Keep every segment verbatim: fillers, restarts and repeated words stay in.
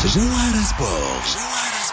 جوهرة سبورت.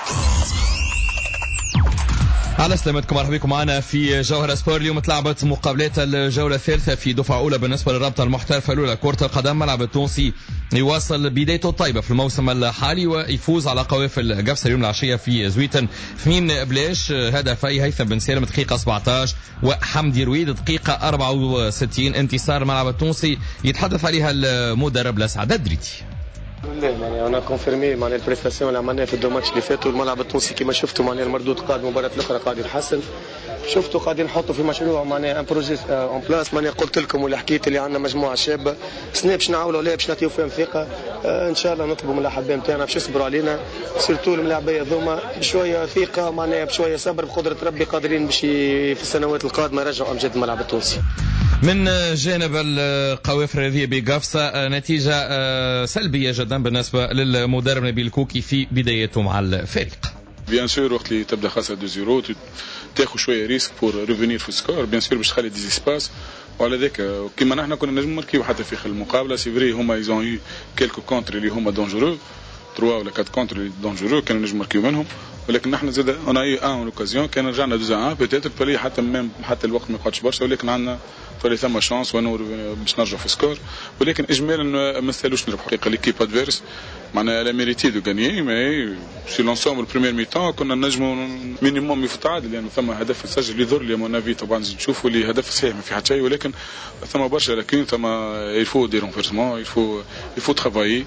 على سلامتكم، مرحبا بكم معنا في جوهرة سبورت. اليوم تلعبت مقابلات الجولة الثالثة في دفعة أولى بالنسبة للرابطة المحترفة الأولى كرة القدم. ملعب التونسي يواصل بدايته الطيبة في الموسم الحالي ويفوز على قوافل قفصة اليوم العشية في زويتن اثنين بلاش. هدفي هيثم بن سالم دقيقة سبعة عشر وحمدي رويد دقيقة أربعة وستين. انتصار الملعب التونسي يتحدث عليها المدرب لسعد الدريتي. لا معناها انا كونفيرمي معناها البريستاسيون اللي عملناها في الدو ماتش اللي فاتوا. الملعب التونسي كما شفتوا معناها المردود قادم، المباراه الاخرى قاعد يتحسن. شفتوا قاعدين نحطوا في مشروع معناها ان بروجي اون بلاس. معناها قلت لكم واللي حكيت اللي عندنا مجموعه شابه سنة باش نعاولوا عليها باش نعطيو فيهم ثقه. آه ان شاء الله نطلبوا من الاحباء نتاعنا باش يصبروا علينا، سيرتو الملاعبيه ذوما بشويه ثقه معناها بشويه صبر بقدره ربي قادرين باش في السنوات القادمه يرجعوا امجاد الملعب التونسي. من جانب القوافل الرياضية بقفصة نتيجة سلبية جدا بالنسبة للمدرب نبيل الكوكي في بدايته مع الفريق. بيان سور وقت اللي تبدا خاصه دو زيرو تاخذ شويه ريسك بور ريفينير في السكور، بيان سور باش تخلي دي سباس. وعلى ذاك كيما نحن كنا نجم نركيو حتى في المقابله. سي فري هما ايزون يو كيلكو كونتر اللي هما دونجورو ثلاثة ولا أربعة كونتر اللي دونجورو كانوا نجم نركيو منهم، ولكن نحن زاد اون اي ان اوكازيون كان رجعنا دو ان بيتيتر بلي حتى ميم حتى الوقت ما يقعدش برشا، ولكن عندنا فلي ثم شانس ونور باش نرجعوا في السكور. ولكن اجمالا ما نستاهلوش نربحوا حقيقه ليكيب ادفيرس معناها لا ميريتي دو غانيي. مي سي لونسومبل بريمير مي طون كنا نجموا مينيموم يفتعاد لانه ثم هدف السجل اللي يضر لي مون افي. طبعا نشوفوا اللي هدف صحيح ما في حتى شيء، ولكن ثم برشا لكن ثم يفو دي رونفيرسمون يفو يفو ترافايي.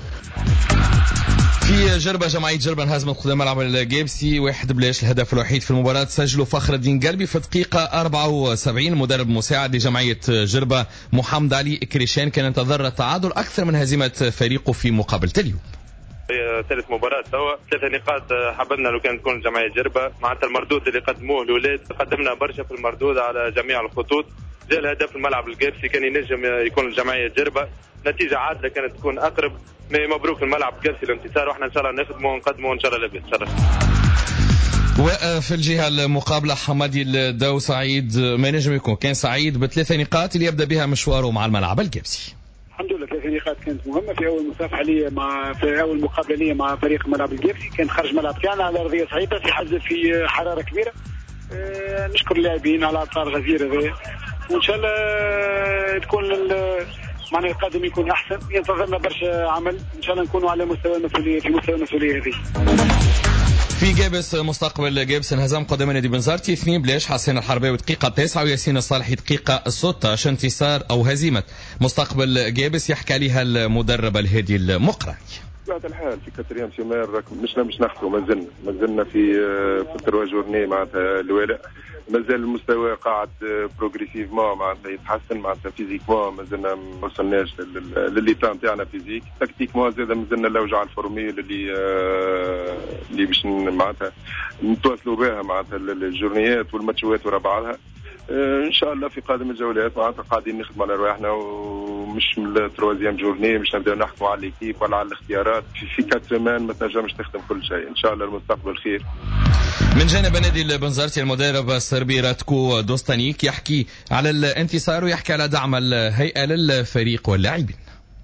في جربة جمعية جربة انهزمت قدام ملعب الجيبسي واحد بلاش. الهدف الوحيد في المباراة سجله فخر الدين قلبي في دقيقة أربعة وسبعين. المدرب المساعد لجمعية جربة محمد علي كريشان كان ينتظر التعادل أكثر من هزيمة فريقه في مقابلة اليوم. ثالث مباراة توا ثلاثة نقاط. حبلنا لو كان تكون جمعية جربة معناتها المردود اللي قدموه الولاد، قدمنا برشا في المردود على جميع الخطوط. جاء الهدف الملعب الجيبسي كان ينجم يكون الجمعية جربة. نتيجة عادلة كانت تكون أقرب. مبروك الملعب الجيبسي الانتصار، واحنا إن شاء الله نخدموا ونقدموا إن شاء الله لبس إن شاء الله. وفي الجهة المقابلة حمادي الدو سعيد ما نجم يكون كان سعيد بثلاثة نقاط اللي يبدأ بها مشواره مع الملعب الجيبسي. الحمد لله ثلاث نقاط كانت مهمة في أول مصافحة لي مع في أول مقابلة لي مع فريق ملعب الجيبسي. كان خارج ملعب تاعنا على أرضية صعيبة في حز في حرارة كبيرة. أه نشكر اللاعبين على إطار غزير هذا، وإن شاء الله تكون معنى القادم يكون أحسن. ينتظرنا برشا عمل إن شاء الله نكونوا على مستوى المسؤولية في مستوى المسؤولية هذه. في جابس مستقبل جابس انهزم قدام نادي بنزرتي اثنين بلاش. حسين الحرباوي دقيقة تسعة وياسين الصالحي دقيقة ستة عشر. انتصار أو هزيمة مستقبل جابس يحكي عليها المدرب الهادي المقرعي. بطبيعة الحال في كاتريام سيمير مش مش نحكوا مازلنا مازلنا في في تروا جورني معناتها الولاء. مازال المستوى قاعد بروغريسيفمون معناتها يتحسن معناتها فيزيكمون. مازلنا ما وصلناش للي تاع نتاعنا فيزيك. تكتيكمون زاد مازلنا لوجع على الفورميل اللي اللي باش معناتها نتواصلوا بها معناتها الجورنيات والماتشات ورا بعضها. ان شاء الله في قادم الجولات معناتها قاعدين نخدموا على رواحنا ومش من التروازيام جورني باش نبداو نحكموا على ليكيب ولا على الاختيارات. في في كات سيمان ما تنجمش تخدم كل شيء. ان شاء الله المستقبل خير. من جانب نادي البنزرتي المدرب الصربي راتكو دوستانيك يحكي على الانتصار ويحكي على دعم الهيئة للفريق واللاعبين.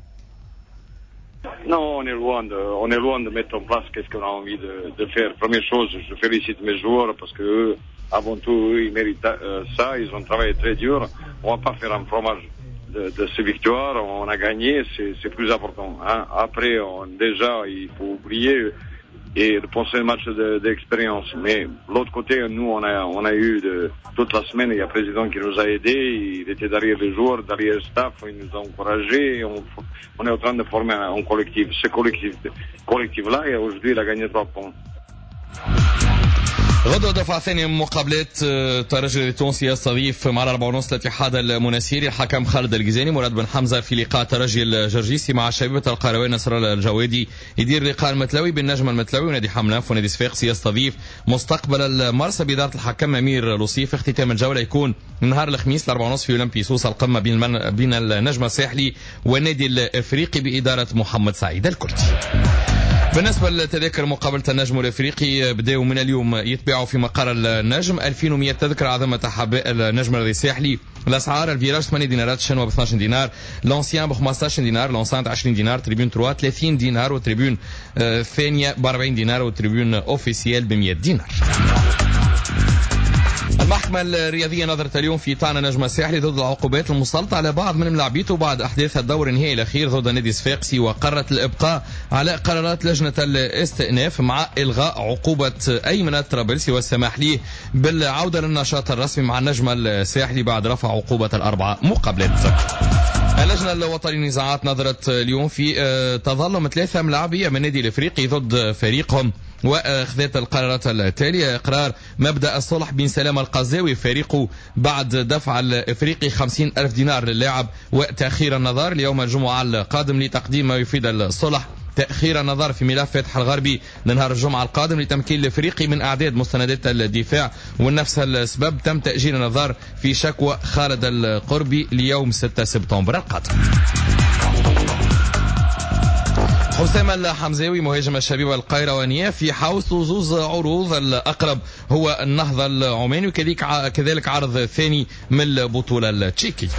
Non, on est loin de, on est loin de mettre en place qu'est-ce qu'on a envie de, de faire. Première chose, je félicite mes joueurs parce que eux, avant tout, eux, ils méritent euh, ça. Ils ont travaillé très dur. On va pas faire un fromage de, de ces victoires. On a gagné, c'est, c'est plus important. Hein. Après, on, déjà, il faut oublier et de penser un match de, d'expérience. Mais de l'autre côté, nous, on a, on a eu de, toute la semaine, il y a un président qui nous a aidés. Il était derrière les joueurs, derrière le staff. Il nous a encouragés. On, on est en train de former un, un collectif. Ce collectif, collectif-là, et aujourd'hui, il a gagné trois points. غدوة دفعة ثانية من مقابلات الترجي التونسي يستضيف مع الأربعة ونص الاتحاد المناسيري. الحكم خالد الجزاني. مراد بن حمزة في لقاء ترجي الجرجيسي مع شبيبة القروي نصر الله الجوادي يدير لقاء المتلوي بالنجم المتلوي ونادي حملاف ونادي صفاقسي يستضيف مستقبل المرسى بإدارة الحكم أمير لوصيف. اختتام الجولة يكون نهار الخميس الأربعة ونص في أولمبي سوس القمة بين, المن... بين النجم الساحلي والنادي الإفريقي بإدارة محمد سعيد الكرتي. بالنسبة لتذاكر مقابلة النجم الافريقي بداوا من اليوم يتباعوا في مقر النجم ألفين ومئة تذكرة عظمة حباء النجم الرياضي الساحلي. الاسعار الفيراج ثمانية دينارات، الشنوة ب اثناش دينار، لونسيان ب خمسطاش دينار، لونسانت عشرين دينار، تريبيون ثلاثة ثلاثين دينار، وتريبيون ثانية ب أربعين دينار، وتريبيون اوفيسيال ب مئة دينار. المحكمة الرياضية نظرت اليوم في طعن نجم الساحلي ضد العقوبات المسلطة على بعض من ملاعبيته بعد أحداث الدور النهائي الأخير ضد النادي الصفاقسي، وقررت الإبقاء على قرارات لجنة الاستئناف مع إلغاء عقوبة أيمن الطرابلسي والسماح له بالعودة للنشاط الرسمي مع النجم الساحلي بعد رفع عقوبة الأربعة مقابلات. اللجنة الوطنية للنزاعات نظرت اليوم في تظلم ثلاثة ملاعبية من النادي الافريقي ضد فريقهم، واخذت القرارات التالية: اقرار مبدأ الصلح بين سلامة القزاوي فريقه بعد دفع الافريقي خمسين ألف دينار للاعب، وتأخير النظر ليوم الجمعة القادم لتقديم ما يفيد الصلح، تأخير النظر في ملف فتح الغربي لنهار الجمعة القادم لتمكين الافريقي من اعداد مستندات الدفاع، ونفس السبب تم تأجيل النظر في شكوى خالد القربي ليوم ستة سبتمبر القادم. حسام الحمزاوي مهاجم الشبيبة القيروانية في حوس زوز عروض، الأقرب هو النهضة العماني وكذلك كذلك عرض ثاني من البطولة التشيكي.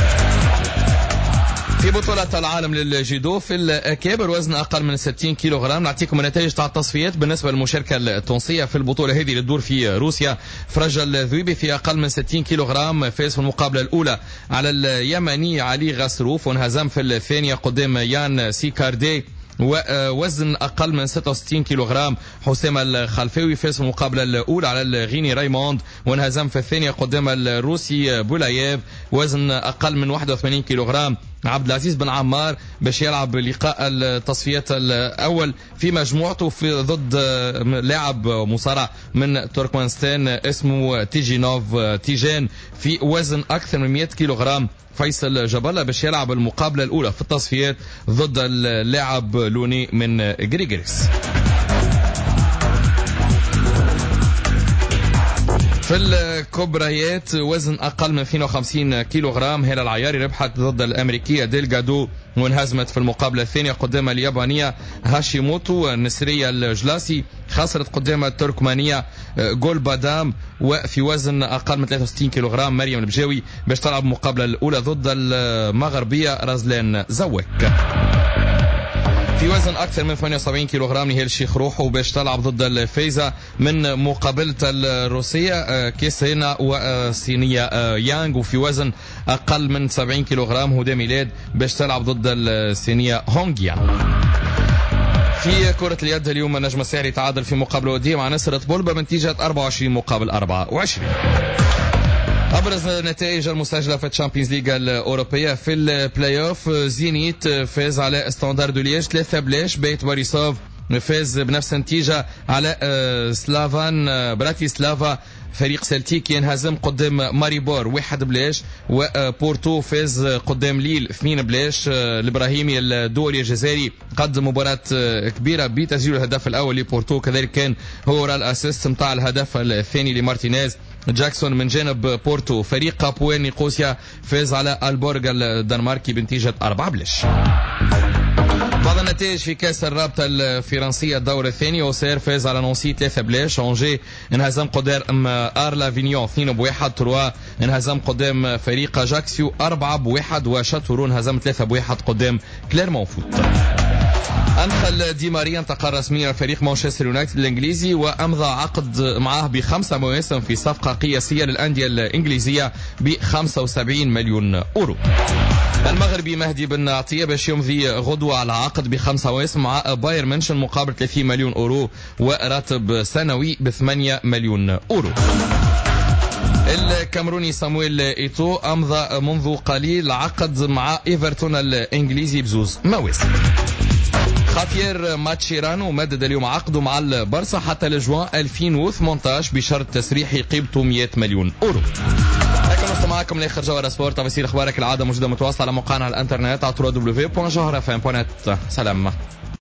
في بطولة العالم للجودو في الأكابر وزن أقل من ستين كيلوغرام، نعطيكم النتائج تاع التصفيات بالنسبة للمشاركة التونسية في البطولة هذه اللي تدور في روسيا. فرج الذويبي في أقل من ستين كيلوغرام فاز في المقابلة الأولى على اليمني علي غسروف، وانهزم في الثانية قدام يان سيكاردي. ووزن أقل من ستة وستين كيلوغرام حسام الخلفاوي فاز في المقابلة الأولى على الغيني رايموند، وانهزم في الثانية قدام الروسي بولاييف. وزن أقل من واحد وثمانين كيلوغرام عبد العزيز بن عمار باش يلعب لقاء التصفيات الأول في مجموعته في ضد لاعب مصارع من تركمانستان اسمه تيجينوف تيجان في وزن أكثر من مئة كيلوغرام. فيصل جبالة باش يلعب المقابلة الأولى في التصفيات ضد اللاعب لوني من غريغريس. في الكبريات وزن أقل من اثنين وخمسين كيلوغرام هلا العياري ربحت ضد الأمريكية ديلغادو، وانهزمت في المقابلة الثانية قدام اليابانية هاشيموتو. النسرية الجلاسي خسرت قدام التركمانية جول بادام. وفي وزن أقل من ثلاثة وستين كيلوغرام مريم البجاوي باش تلعب المقابلة الأولى ضد المغربية رزلان زواك. في وزن أكثر من ثمانية وسبعين كيلوغرام نهال الشيخ روحو باش تلعب ضد الفايزة من مقابلة الروسية كيسينا والصينية يانغ. وفي وزن أقل من سبعين كيلوغرام هدى ميلاد باش تلعب ضد الصينية هونغيا. في كرة اليد اليوم النجم الساحلي تعادل في مقابلة ودية مع نصرة بولبا بنتيجة أربعة وعشرين مقابل أربعة وعشرين. أبرز النتائج المسجلة في الشامبيونز ليج الأوروبية في البلاي أوف: زينيت فاز على ستاندار دو ليج ثلاثة بلاش، بيت بوريسوف فاز بنفس النتيجة على سلافان براتيسلافا. فريق سلتيك ينهزم قدام ماريبور واحد بلاش، وبورتو فاز قدام ليل اثنين بلاش. الإبراهيمي الدولي الجزائري قدم مباراة كبيرة بتسجيل الهدف الأول لبورتو، كذلك كان هو الأسيست متاع الهدف الثاني لمارتينيز. جاكسون من جانب بورتو فريق كابوين نيقوسيا فاز على البورغ الدنماركي بنتيجة أربعة بلاش. بعض النتائج في كاس الرابطة الفرنسية الدور الثاني: أوسير فاز على نونسي ثلاثة بلاش، أونجي انهزم قدام أرلا فينيون اثنين بواحد، تروا انهزم قدام فريق جاكسيو أربعة بواحد، وشاتورو انهزم ثلاثة بواحد قدام كليرمون فوت. أنخل دي ماريا انتقل رسميا فريق مانشستر يونايتد الإنجليزي، وأمضى عقد معه بخمسة مواسم في صفقة قياسية للأندية الإنجليزية ب خمسة وسبعين مليون أورو. المغربي مهدي بن عطية باش يمضي غدوة على عقد بخمسة مواسم مع باير منشن مقابل ثلاثين مليون أورو وراتب سنوي بثمانية مليون أورو. الكامروني سامويل إيتو أمضى منذ قليل عقد مع إيفرتون الإنجليزي بزوز مواسم. خافير ماتشيرانو مدد اليوم عقده مع البرصا حتى لجوان ألفين وثمانية عشر بشرط تسريحي قيمته مئة مليون أورو. هكذا نصل معكم لاخر جوهرة سبورت. تفاصيل اخبارك العادة موجودة متواصلة على موقعنا على الانترنت على دبليو دبليو دبليو دوت جوهرة اف ام دوت نت. سلام.